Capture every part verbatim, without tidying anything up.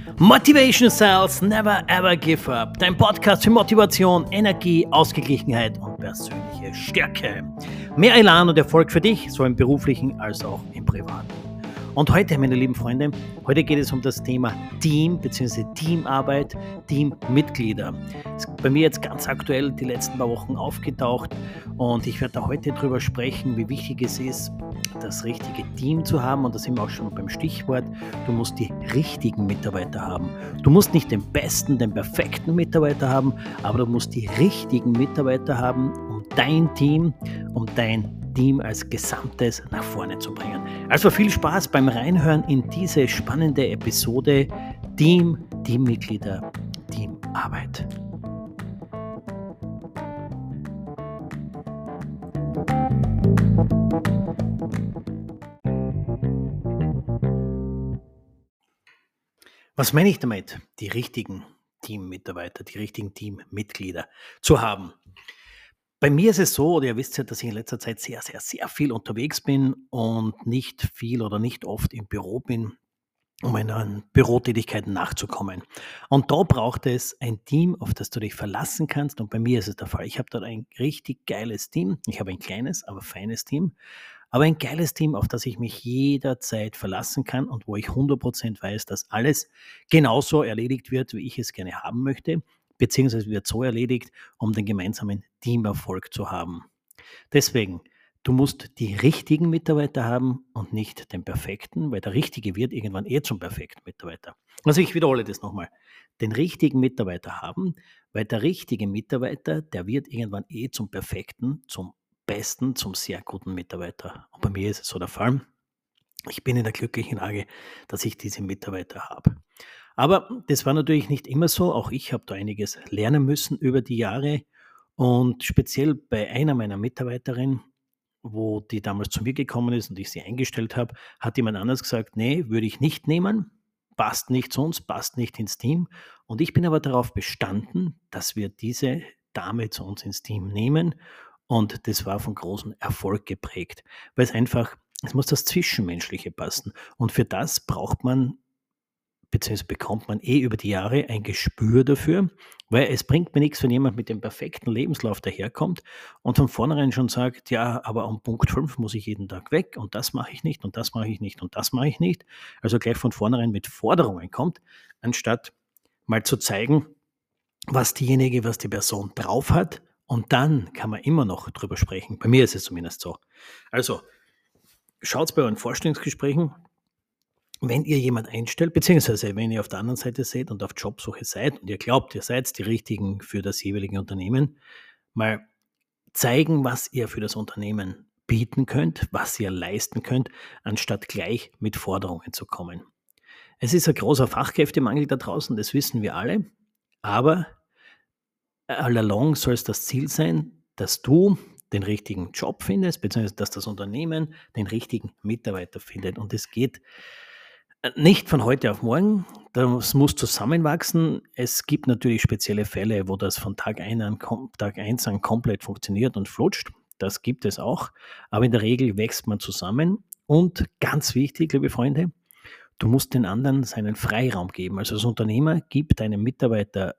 Motivation Sales, never ever give up. Dein Podcast für Motivation, Energie, Ausgeglichenheit und persönliche Stärke. Mehr Elan und Erfolg für dich, sowohl im beruflichen als auch im privaten. Und heute, meine lieben Freunde, heute geht es um das Thema Team bzw. Teamarbeit, Teammitglieder. Das ist bei mir jetzt ganz aktuell die letzten paar Wochen aufgetaucht und ich werde da heute drüber sprechen, wie wichtig es ist, das richtige Team zu haben, und da sind wir auch schon beim Stichwort. Du musst die richtigen Mitarbeiter haben. Du musst nicht den besten, den perfekten Mitarbeiter haben, aber du musst die richtigen Mitarbeiter haben, um dein Team, um dein Team als Gesamtes nach vorne zu bringen. Also viel Spaß beim Reinhören in diese spannende Episode Team, Teammitglieder, Teamarbeit. Was meine ich damit? Die richtigen Teammitarbeiter, die richtigen Teammitglieder zu haben. Bei mir ist es so, oder ihr wisst ja, dass ich in letzter Zeit sehr, sehr, sehr viel unterwegs bin und nicht viel oder nicht oft im Büro bin, um meinen Bürotätigkeiten nachzukommen. Und da braucht es ein Team, auf das du dich verlassen kannst, und bei mir ist es der Fall. Ich habe dort ein richtig geiles Team. Ich habe ein kleines, aber feines Team, aber ein geiles Team, auf das ich mich jederzeit verlassen kann und wo ich hundert Prozent weiß, dass alles genauso erledigt wird, wie ich es gerne haben möchte, beziehungsweise wird so erledigt, um den gemeinsamen Teamerfolg zu haben. Deswegen, du musst die richtigen Mitarbeiter haben und nicht den perfekten, weil der Richtige wird irgendwann eh zum perfekten Mitarbeiter. Also ich wiederhole das nochmal. Den richtigen Mitarbeiter haben, weil der richtige Mitarbeiter, der wird irgendwann eh zum perfekten, zum besten, zum sehr guten Mitarbeiter. Und bei mir ist es so der Fall. Ich bin in der glücklichen Lage, dass ich diese Mitarbeiter habe. Aber das war natürlich nicht immer so. Auch ich habe da einiges lernen müssen über die Jahre. Und speziell bei einer meiner Mitarbeiterinnen, wo die damals zu mir gekommen ist und ich sie eingestellt habe, hat jemand anders gesagt, nee, würde ich nicht nehmen, passt nicht zu uns, passt nicht ins Team. Und ich bin aber darauf bestanden, dass wir diese Dame zu uns ins Team nehmen. Und das war von großem Erfolg geprägt, weil es einfach, es muss das Zwischenmenschliche passen. Und für das braucht man, beziehungsweise bekommt man eh über die Jahre ein Gespür dafür, weil es bringt mir nichts, wenn jemand mit dem perfekten Lebenslauf daherkommt und von vornherein schon sagt, ja, aber um Punkt fünf muss ich jeden Tag weg und das mache ich nicht und das mache ich nicht und das mache ich nicht. Also gleich von vornherein mit Forderungen kommt, anstatt mal zu zeigen, was diejenige, was die Person drauf hat, und dann kann man immer noch drüber sprechen. Bei mir ist es zumindest so. Also schaut bei euren Vorstellungsgesprächen, wenn ihr jemand einstellt, beziehungsweise wenn ihr auf der anderen Seite seid und auf Jobsuche seid und ihr glaubt, ihr seid die Richtigen für das jeweilige Unternehmen, mal zeigen, was ihr für das Unternehmen bieten könnt, was ihr leisten könnt, anstatt gleich mit Forderungen zu kommen. Es ist ein großer Fachkräftemangel da draußen, das wissen wir alle, aber all along soll es das Ziel sein, dass du den richtigen Job findest, beziehungsweise dass das Unternehmen den richtigen Mitarbeiter findet. Und es geht nicht von heute auf morgen, das muss zusammenwachsen. Es gibt natürlich spezielle Fälle, wo das von Tag eins an, Tag eins an komplett funktioniert und flutscht. Das gibt es auch, aber in der Regel wächst man zusammen. Und ganz wichtig, liebe Freunde, du musst den anderen seinen Freiraum geben. Also als Unternehmer gib deinem Mitarbeiter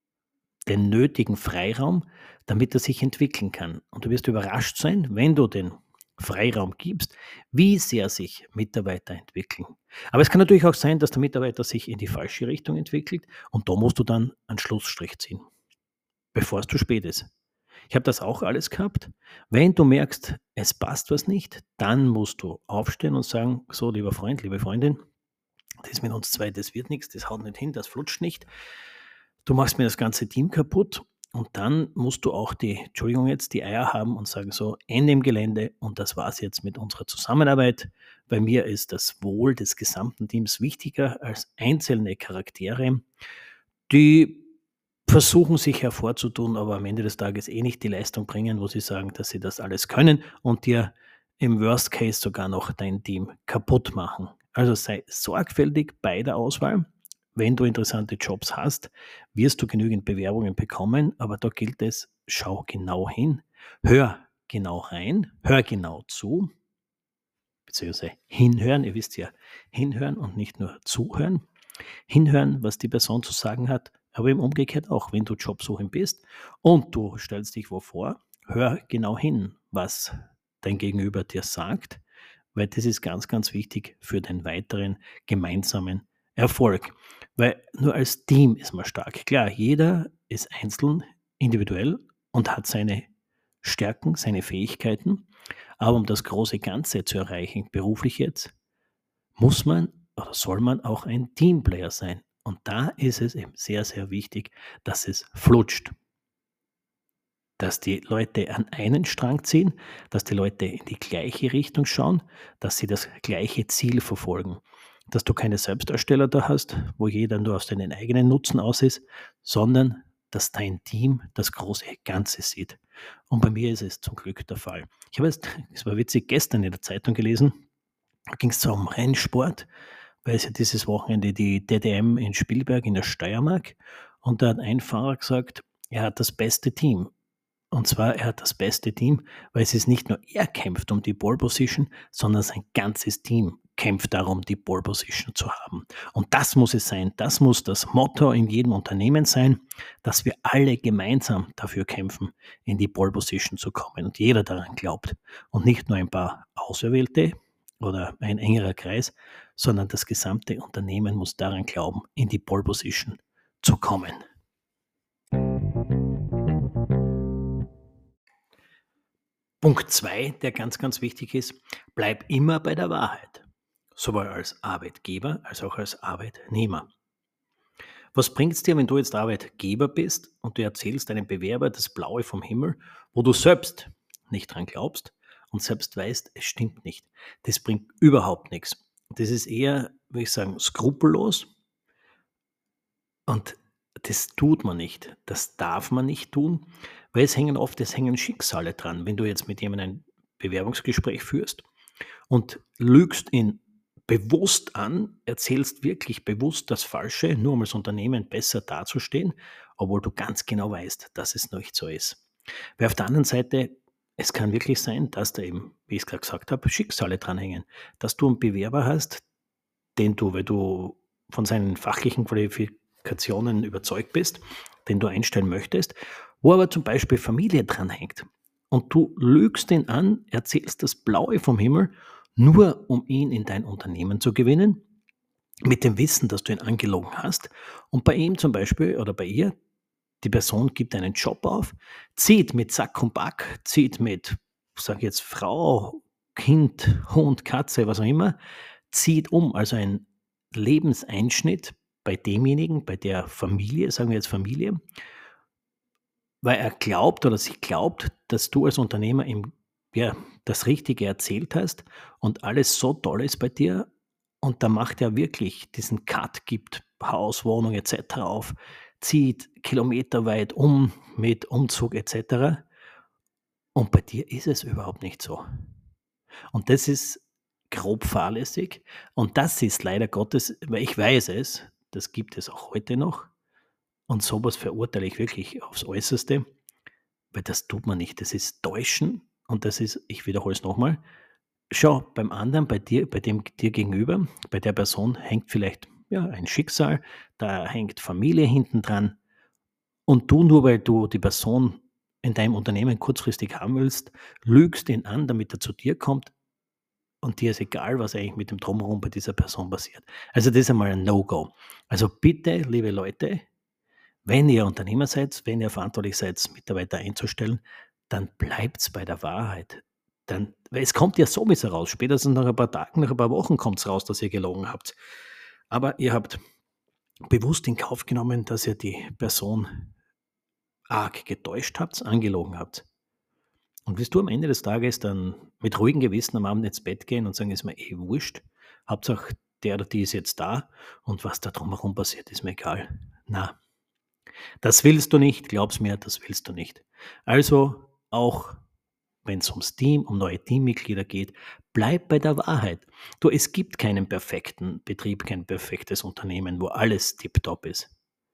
den nötigen Freiraum, damit er sich entwickeln kann. Und du wirst überrascht sein, wenn du den Freiraum gibst, wie sehr sich Mitarbeiter entwickeln. Aber es kann natürlich auch sein, dass der Mitarbeiter sich in die falsche Richtung entwickelt, und da musst du dann einen Schlussstrich ziehen, bevor es zu spät ist. Ich habe das auch alles gehabt. Wenn du merkst, es passt was nicht, dann musst du aufstehen und sagen, so, lieber Freund, liebe Freundin, das mit uns zwei, das wird nichts, das haut nicht hin, das flutscht nicht. Du machst mir das ganze Team kaputt, und dann musst du auch die, Entschuldigung jetzt, die Eier haben und sagen so, Ende im Gelände, und das war's jetzt mit unserer Zusammenarbeit. Bei mir ist das Wohl des gesamten Teams wichtiger als einzelne Charaktere, die versuchen sich hervorzutun, aber am Ende des Tages eh nicht die Leistung bringen, wo sie sagen, dass sie das alles können und dir im Worst Case sogar noch dein Team kaputt machen. Also sei sorgfältig bei der Auswahl. Wenn du interessante Jobs hast, wirst du genügend Bewerbungen bekommen, aber da gilt es, schau genau hin, hör genau rein, hör genau zu, beziehungsweise hinhören, ihr wisst ja, hinhören und nicht nur zuhören. Hinhören, was die Person zu sagen hat, aber im Umgekehrt auch, wenn du jobsuchend bist und du stellst dich wo vor, hör genau hin, was dein Gegenüber dir sagt, weil das ist ganz, ganz wichtig für den weiteren gemeinsamen Erfolg. Weil nur als Team ist man stark. Klar, jeder ist einzeln, individuell und hat seine Stärken, seine Fähigkeiten, aber um das große Ganze zu erreichen, beruflich jetzt, muss man oder soll man auch ein Teamplayer sein. Und da ist es eben sehr, sehr wichtig, dass es flutscht, dass die Leute an einen Strang ziehen, dass die Leute in die gleiche Richtung schauen, dass sie das gleiche Ziel verfolgen. Dass du keine Selbstdarsteller da hast, wo jeder nur auf seinen eigenen Nutzen aus ist, sondern dass dein Team das große Ganze sieht. Und bei mir ist es zum Glück der Fall. Ich habe jetzt, es war witzig, gestern in der Zeitung gelesen, da ging es so um Rennsport, weil es ja dieses Wochenende die D D M in Spielberg in der Steiermark und da hat ein Fahrer gesagt, er hat das beste Team. Und zwar, er hat das beste Team, weil es ist nicht nur er kämpft um die Pole Position, sondern sein ganzes Team kämpft darum, die Pole Position zu haben. Und das muss es sein. Das muss das Motto in jedem Unternehmen sein, dass wir alle gemeinsam dafür kämpfen, in die Pole Position zu kommen und jeder daran glaubt. Und nicht nur ein paar Auserwählte oder ein engerer Kreis, sondern das gesamte Unternehmen muss daran glauben, in die Pole Position zu kommen. Punkt zwei, der ganz, ganz wichtig ist, bleib immer bei der Wahrheit, sowohl als Arbeitgeber als auch als Arbeitnehmer. Was bringt es dir, wenn du jetzt Arbeitgeber bist und du erzählst einem Bewerber das Blaue vom Himmel, wo du selbst nicht dran glaubst und selbst weißt, es stimmt nicht. Das bringt überhaupt nichts. Das ist eher, würde ich sagen, skrupellos und das tut man nicht. Das darf man nicht tun, weil es hängen oft, es hängen Schicksale dran. Wenn du jetzt mit jemandem ein Bewerbungsgespräch führst und lügst ihn bewusst an, erzählst wirklich bewusst das Falsche, nur um als Unternehmen besser dazustehen, obwohl du ganz genau weißt, dass es nicht so ist. Weil auf der anderen Seite, es kann wirklich sein, dass da eben, wie ich es gerade gesagt habe, Schicksale dranhängen. Dass du einen Bewerber hast, den du, weil du von seinen fachlichen Qualifikationen überzeugt bist, den du einstellen möchtest, wo aber zum Beispiel Familie dranhängt. Und du lügst ihn an, erzählst das Blaue vom Himmel, nur um ihn in dein Unternehmen zu gewinnen, mit dem Wissen, dass du ihn angelogen hast. Und bei ihm zum Beispiel oder bei ihr, die Person gibt einen Job auf, zieht mit Sack und Back, zieht mit, sage ich jetzt, Frau, Kind, Hund, Katze, was auch immer, zieht um. Also ein Lebenseinschnitt bei demjenigen, bei der Familie, sagen wir jetzt Familie, weil er glaubt oder sie glaubt, dass du als Unternehmer ihm ja, das Richtige erzählt hast und alles so toll ist bei dir und da macht er wirklich diesen Cut, gibt Haus, Wohnung et cetera auf, zieht kilometerweit um mit Umzug et cetera. Und bei dir ist es überhaupt nicht so. Und das ist grob fahrlässig und das ist leider Gottes, weil ich weiß es, das gibt es auch heute noch und sowas verurteile ich wirklich aufs Äußerste, weil das tut man nicht. Das ist Täuschen und das ist, ich wiederhole es nochmal, schau, beim anderen, bei dir, bei dem dir gegenüber, bei der Person hängt vielleicht ja, ein Schicksal, da hängt Familie hinten dran und du nur, weil du die Person in deinem Unternehmen kurzfristig haben willst, lügst ihn an, damit er zu dir kommt und dir ist egal, was eigentlich mit dem Drumherum bei dieser Person passiert. Also das ist einmal ein No-Go. Also bitte, liebe Leute, wenn ihr Unternehmer seid, wenn ihr verantwortlich seid, Mitarbeiter einzustellen, dann bleibt's bei der Wahrheit. Dann, weil es kommt ja sowieso raus. Spätestens nach ein paar Tagen, nach ein paar Wochen kommt es raus, dass ihr gelogen habt. Aber ihr habt bewusst in Kauf genommen, dass ihr die Person arg getäuscht habt, angelogen habt. Und wirst du am Ende des Tages dann mit ruhigem Gewissen am Abend ins Bett gehen und sagen, ist mir eh wurscht. Hauptsache, der oder die ist jetzt da und was da drumherum passiert, ist mir egal. Na, das willst du nicht, glaub's mir, das willst du nicht. Also auch wenn es ums Team, um neue Teammitglieder geht, bleib bei der Wahrheit. Du, es gibt keinen perfekten Betrieb, kein perfektes Unternehmen, wo alles tipptopp ist.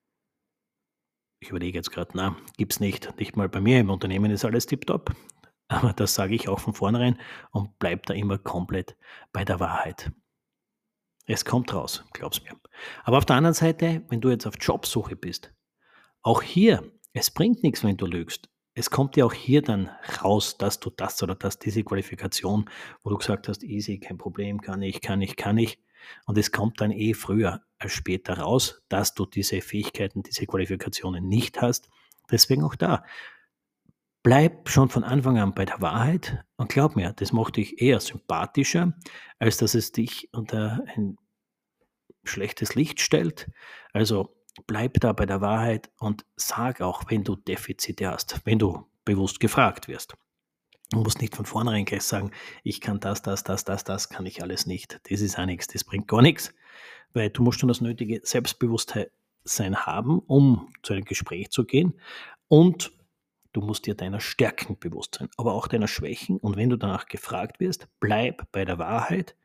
Ich überlege jetzt gerade, na, gibt's nicht. Nicht mal bei mir im Unternehmen ist alles tipptopp. Aber das sage ich auch von vornherein und bleib da immer komplett bei der Wahrheit. Es kommt raus, glaub's mir. Aber auf der anderen Seite, wenn du jetzt auf Jobsuche bist, auch hier, es bringt nichts, wenn du lügst. Es kommt ja auch hier dann raus, dass du das oder das diese Qualifikation, wo du gesagt hast: „Easy, kein Problem, kann ich, kann ich, kann ich.“ Und es kommt dann eh früher als später raus, dass du diese Fähigkeiten, diese Qualifikationen nicht hast. Deswegen auch da, bleib schon von Anfang an bei der Wahrheit und glaub mir, das macht dich eher sympathischer, als dass es dich unter ein schlechtes Licht stellt. Also, bleib da bei der Wahrheit und sag auch, wenn du Defizite hast, wenn du bewusst gefragt wirst. Du musst nicht von vornherein gleich sagen: „Ich kann das, das, das, das, das kann ich alles nicht.“ Das ist auch nix, das bringt gar nichts, weil du musst schon das nötige Selbstbewusstheit sein haben, um zu einem Gespräch zu gehen, und du musst dir deiner Stärken bewusst sein, aber auch deiner Schwächen, und wenn du danach gefragt wirst, bleib bei der Wahrheit.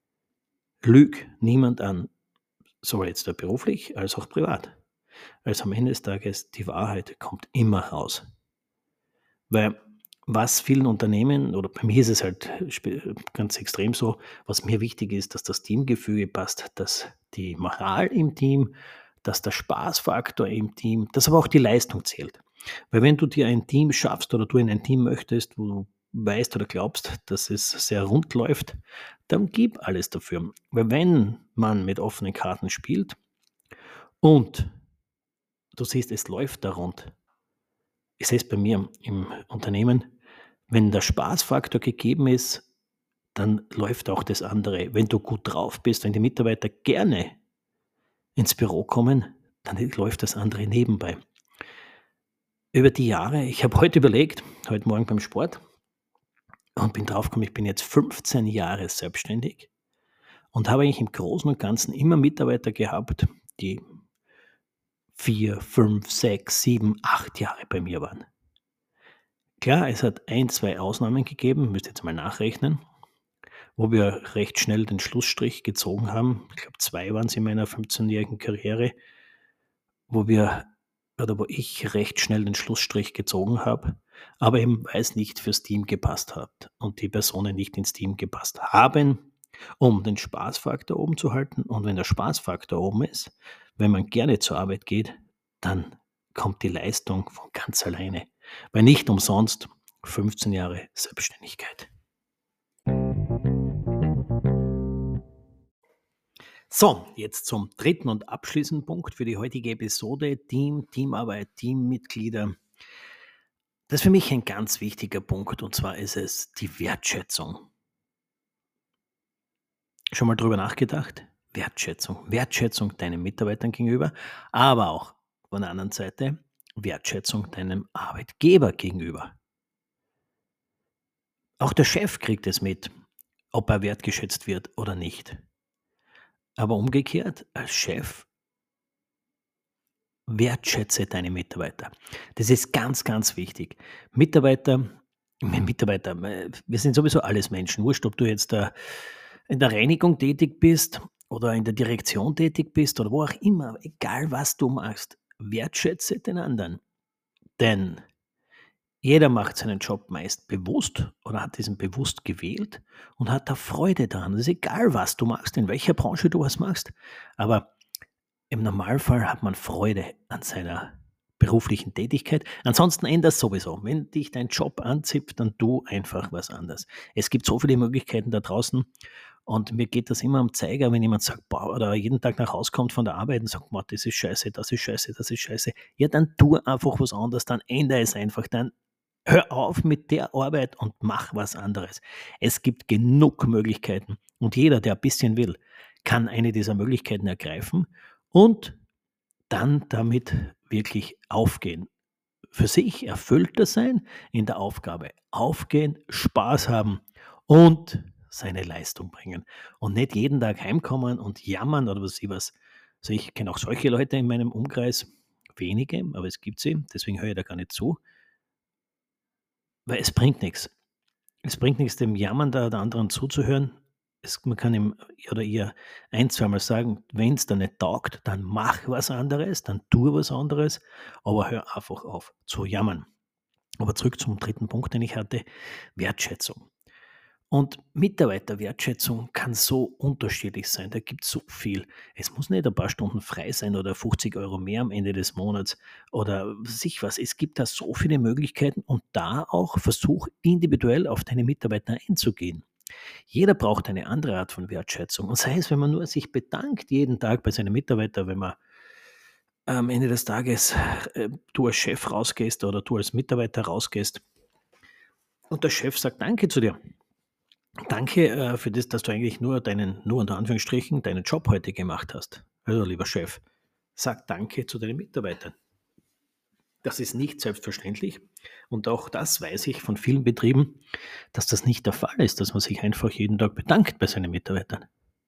Lüg niemand an, sowohl jetzt da beruflich als auch privat. Also, am Ende des Tages, die Wahrheit kommt immer raus. Weil was vielen Unternehmen, oder bei mir ist es halt spe ganz extrem so, was mir wichtig ist, dass das Teamgefüge passt, dass die Moral im Team, dass der Spaßfaktor im Team, dass aber auch die Leistung zählt. Weil wenn du dir ein Team schaffst oder du in ein Team möchtest, wo du weißt oder glaubst, dass es sehr rund läuft, dann gib alles dafür. Weil wenn man mit offenen Karten spielt und du siehst, es läuft da rund. Ich sehe es bei mir im Unternehmen, wenn der Spaßfaktor gegeben ist, dann läuft auch das andere. Wenn du gut drauf bist, wenn die Mitarbeiter gerne ins Büro kommen, dann läuft das andere nebenbei. Über die Jahre, ich habe heute überlegt, heute Morgen beim Sport, und bin draufgekommen, ich bin jetzt fünfzehn Jahre selbstständig und habe eigentlich im Großen und Ganzen immer Mitarbeiter gehabt, die vier, fünf, sechs, sieben, acht Jahre bei mir waren. Klar, es hat ein, zwei Ausnahmen gegeben, müsst ihr jetzt mal nachrechnen, wo wir recht schnell den Schlussstrich gezogen haben. Ich glaube, zwei waren's in meiner fünfzehnjährigen Karriere, wo wir oder wo ich recht schnell den Schlussstrich gezogen habe, aber eben weil's nicht fürs Team gepasst hat und die Personen nicht ins Team gepasst haben, um den Spaßfaktor oben zu halten. Und wenn der Spaßfaktor oben ist, wenn man gerne zur Arbeit geht, dann kommt die Leistung von ganz alleine, weil nicht umsonst fünfzehn Jahre Selbstständigkeit. So, jetzt zum dritten und abschließenden Punkt für die heutige Episode: Team, Teamarbeit, Teammitglieder. Das ist für mich ein ganz wichtiger Punkt, und zwar ist es die Wertschätzung. Schon mal drüber nachgedacht? Wertschätzung. Wertschätzung deinen Mitarbeitern gegenüber, aber auch von der anderen Seite Wertschätzung deinem Arbeitgeber gegenüber. Auch der Chef kriegt es mit, ob er wertgeschätzt wird oder nicht. Aber umgekehrt, als Chef wertschätze deine Mitarbeiter. Das ist ganz, ganz wichtig. Mitarbeiter Mitarbeiter, äh, wir sind sowieso alles Menschen. Wurscht, ob du jetzt da in der Reinigung tätig bist oder in der Direktion tätig bist oder wo auch immer, egal was du machst, wertschätze den anderen. Denn jeder macht seinen Job meist bewusst oder hat diesen bewusst gewählt und hat da Freude daran. Es ist egal, was du machst, in welcher Branche du was machst, aber im Normalfall hat man Freude an seiner beruflichen Tätigkeit. Ansonsten änder's sowieso. Wenn dich dein Job anzipft, dann tu einfach was anderes. Es gibt so viele Möglichkeiten da draußen, und mir geht das immer am Zeiger, wenn jemand sagt, boah, oder jeden Tag nach Hause kommt von der Arbeit und sagt: „Boah, das ist scheiße, das ist scheiße, das ist scheiße.“ Ja, dann tu einfach was anderes, dann ändere es einfach, dann hör auf mit der Arbeit und mach was anderes. Es gibt genug Möglichkeiten, und jeder, der ein bisschen will, kann eine dieser Möglichkeiten ergreifen und dann damit wirklich aufgehen. Für sich erfüllter sein, in der Aufgabe aufgehen, Spaß haben und seine Leistung bringen. Und nicht jeden Tag heimkommen und jammern oder was weiß ich was. Also, ich kenne auch solche Leute in meinem Umkreis, wenige, aber es gibt sie, deswegen höre ich da gar nicht zu. Weil es bringt nix. Es bringt nichts, dem Jammern da der anderen zuzuhören. Es Man kann ihm oder ihr ein zweimal sagen: „Wenn's dir nicht taugt, dann mach was anderes, dann tu was anderes, aber hör einfach auf zu jammern.“ Aber zurück zum dritten Punkt, den ich hatte: Wertschätzung. Und Mitarbeiterwertschätzung kann so unterschiedlich sein. Da gibt es so viel. Es muss nicht ein paar Stunden frei sein oder fünfzig Euro mehr am Ende des Monats oder sich was. Es gibt da so viele Möglichkeiten und da auch versuch individuell auf deine Mitarbeiter einzugehen. Jeder braucht eine andere Art von Wertschätzung. Und sei es, wenn man nur sich bedankt jeden Tag bei seinen Mitarbeitern, wenn man am Ende des Tages äh, du als Chef rausgehst oder du als Mitarbeiter rausgehst und der Chef sagt Danke zu dir. Danke äh, für das, dass du eigentlich nur deinen, nur unter Anführungsstrichen, deinen Job heute gemacht hast. Also lieber Chef, sag Danke zu deinen Mitarbeitern. Das ist nicht selbstverständlich und auch das weiß ich von vielen Betrieben, dass das nicht der Fall ist, dass man sich einfach jeden Tag bedankt bei seinen Mitarbeitern.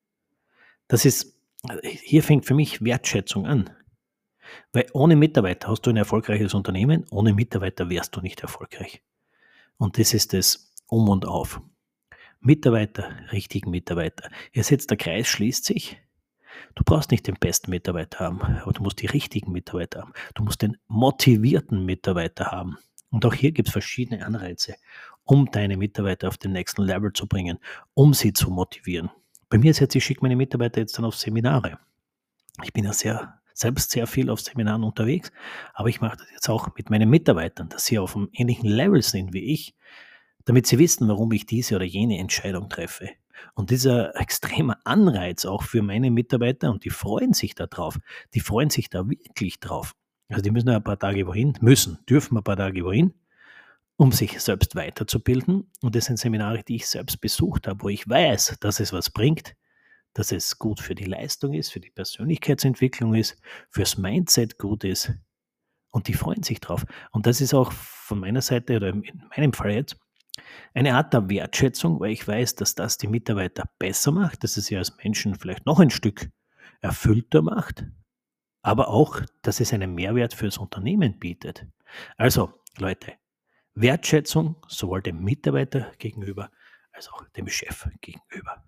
Das ist, hier fängt für mich Wertschätzung an. Weil ohne Mitarbeiter hast du ein erfolgreiches Unternehmen, ohne Mitarbeiter wärst du nicht erfolgreich. Und das ist das Um und Auf. Mitarbeiter, richtigen Mitarbeiter. Jetzt jetzt der Kreis schließt sich. Du brauchst nicht den besten Mitarbeiter haben, aber du musst die richtigen Mitarbeiter haben. Du musst den motivierten Mitarbeiter haben. Und auch hier gibt es verschiedene Anreize, um deine Mitarbeiter auf den nächsten Level zu bringen, um sie zu motivieren. Bei mir ist jetzt, ich schicke meine Mitarbeiter jetzt dann auf Seminare. Ich bin ja sehr, selbst sehr viel auf Seminaren unterwegs, aber ich mache das jetzt auch mit meinen Mitarbeitern, dass sie auf einem ähnlichen Level sind wie ich, damit sie wissen, warum ich diese oder jene Entscheidung treffe. Und dieser extreme Anreiz auch für meine Mitarbeiter, und die freuen sich da drauf, die freuen sich da wirklich drauf. Also die müssen ja ein paar Tage wohin, müssen, dürfen ein paar Tage wohin, um sich selbst weiterzubilden. Und das sind Seminare, die ich selbst besucht habe, wo ich weiß, dass es was bringt, dass es gut für die Leistung ist, für die Persönlichkeitsentwicklung ist, fürs Mindset gut ist. Und die freuen sich drauf. Und das ist auch von meiner Seite, oder in meinem Fall jetzt, eine Art der Wertschätzung, weil ich weiß, dass das die Mitarbeiter besser macht, dass es sie als Menschen vielleicht noch ein Stück erfüllter macht, aber auch, dass es einen Mehrwert fürs Unternehmen bietet. Also, Leute, Wertschätzung sowohl dem Mitarbeiter gegenüber als auch dem Chef gegenüber.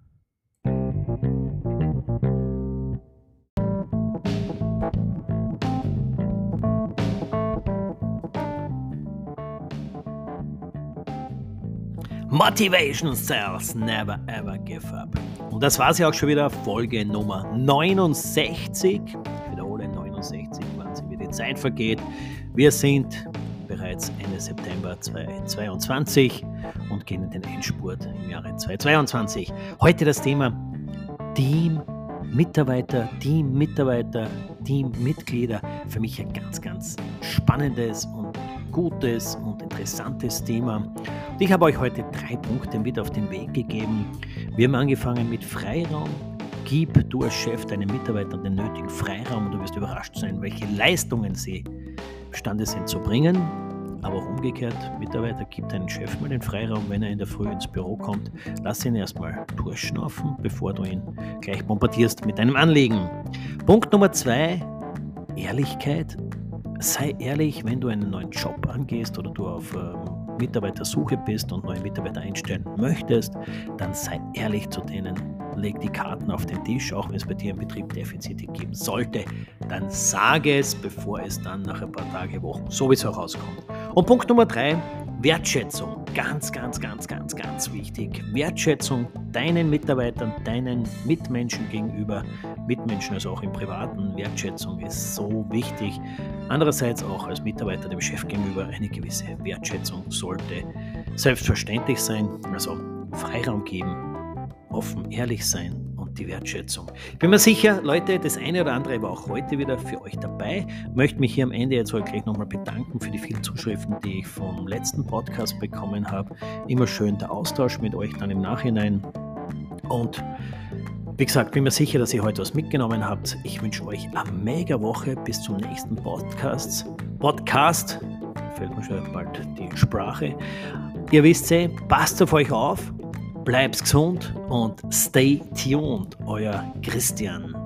Motivation Cells, never ever give up. Und das war sie auch schon wieder, Folge Nummer neunundsechzig. Ich wiederhole, neunundsechzig, Wahnsinn, wie die Zeit vergeht. Wir sind bereits Ende September zweitausendzweiundzwanzig und gehen in den Endspurt im Jahre zweitausendzweiundzwanzig. Heute das Thema Team Mitarbeiter, Team-Mitarbeiter, Teammitglieder. Für mich ein ganz, ganz spannendes und gutes und interessantes Thema. Und ich habe euch heute drei Punkte mit auf den Weg gegeben. Wir haben angefangen mit Freiraum. Gib du als Chef deinen Mitarbeitern den nötigen Freiraum und du wirst überrascht sein, welche Leistungen sie imstande sind zu bringen. Aber auch umgekehrt, Mitarbeiter, gib deinen Chef mal den Freiraum, wenn er in der Früh ins Büro kommt. Lass ihn erstmal durchschnaufen, bevor du ihn gleich bombardierst mit deinem Anliegen. Punkt Nummer zwei, Ehrlichkeit. Sei ehrlich, wenn du einen neuen Job angehst oder du auf ähm, Mitarbeitersuche bist und neue Mitarbeiter einstellen möchtest, dann sei ehrlich zu denen. Leg die Karten auf den Tisch, auch wenn es bei dir im Betrieb Defizite geben sollte. Dann sage es, bevor es dann nach ein paar Tagen, Wochen sowieso rauskommt. Und Punkt Nummer drei, Wertschätzung. Ganz, ganz, ganz, ganz, ganz wichtig. Wertschätzung deinen Mitarbeitern, deinen Mitmenschen gegenüber, Mitmenschen, also auch im Privaten. Wertschätzung ist so wichtig. Andererseits auch als Mitarbeiter dem Chef gegenüber eine gewisse Wertschätzung sollte selbstverständlich sein. Also Freiraum geben, offen, ehrlich sein und die Wertschätzung. Ich bin mir sicher, Leute, das eine oder andere war auch heute wieder für euch dabei. Ich möchte mich hier am Ende jetzt heute gleich nochmal bedanken für die vielen Zuschriften, die ich vom letzten Podcast bekommen habe. Immer schön der Austausch mit euch dann im Nachhinein. Und wie gesagt, bin mir sicher, dass ihr heute was mitgenommen habt. Ich wünsche euch eine mega Woche. Bis zum nächsten Podcast. Podcast, fällt mir schon bald die Sprache. Ihr wisst eh, passt auf euch auf. Bleibt gesund und stay tuned, euer Christian.